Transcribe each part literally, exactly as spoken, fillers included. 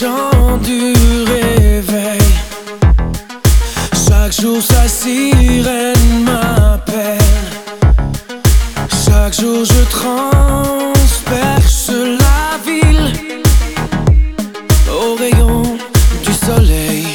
chant du réveil. Chaque jour sa sirène m'appelle. Chaque jour je transperce la ville au rayon du soleil.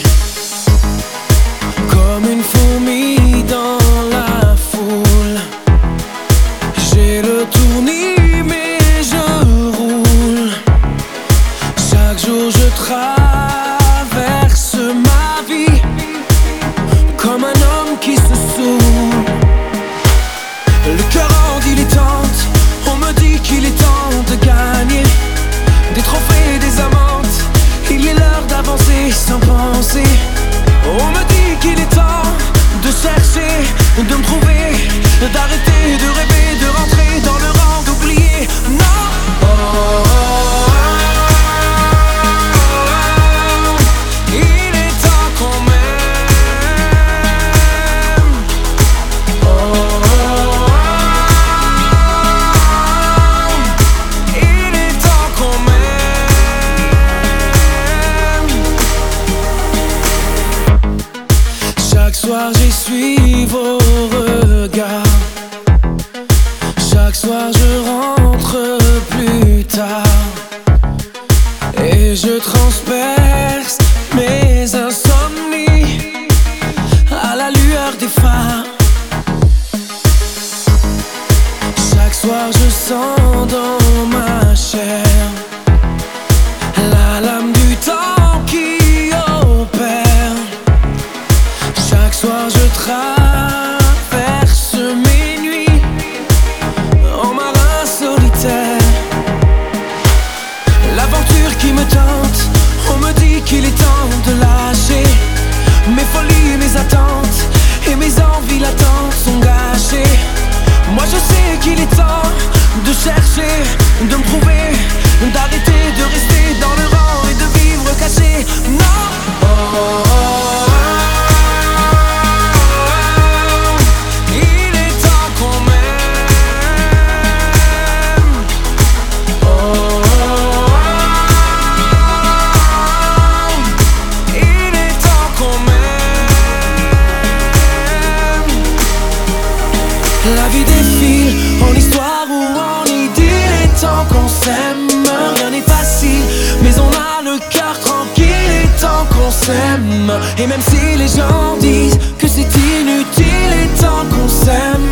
Comme une fourmi dans la foule, j'ai le tournis mais je roule. Chaque jour je traverse ma vie comme un homme qui se saoule. Le cœur en dilettante, on me dit qu'il est temps de gagner des trophées, des amantes. Il est l'heure d'avancer sans penser. On me dit qu'il est temps de chercher, de me trouver, d'arrêter de rêver, de rentrer dans le rang, d'oublier. Non, oh, oh, oh, oh. Il est temps qu'on m'aime. Oh, oh, oh. Il est temps qu'on m'aime. Chaque soir j'essuie vos regards. Chaque soir je rentre plus tard et je transperce mes insomnies à la lueur des phares. Chaque soir je sens dans ma chair la lame du temps qui opère. Chaque soir je traverse mes nuits en marin solitaire. L'aventure qui me tente, on me dit qu'il est temps de lâcher mes folies, mes attentes et mes envies latentes sont gâchées. Moi je sais qu'il est temps de chercher, de me prouver, d'arrêter de rester dans le rang et de vivre caché. Non, oh, oh, oh, oh. Il est temps qu'on m'aime. Oh, oh, oh. Il est temps qu'on m'aime. La vie défile en histoire ou en idylle. Il est temps qu'on s'aime. Rien n'est facile, mais on a le cœur tranquille. Il est temps qu'on s'aime. Et même si les gens disent que c'est inutile, il est temps qu'on s'aime.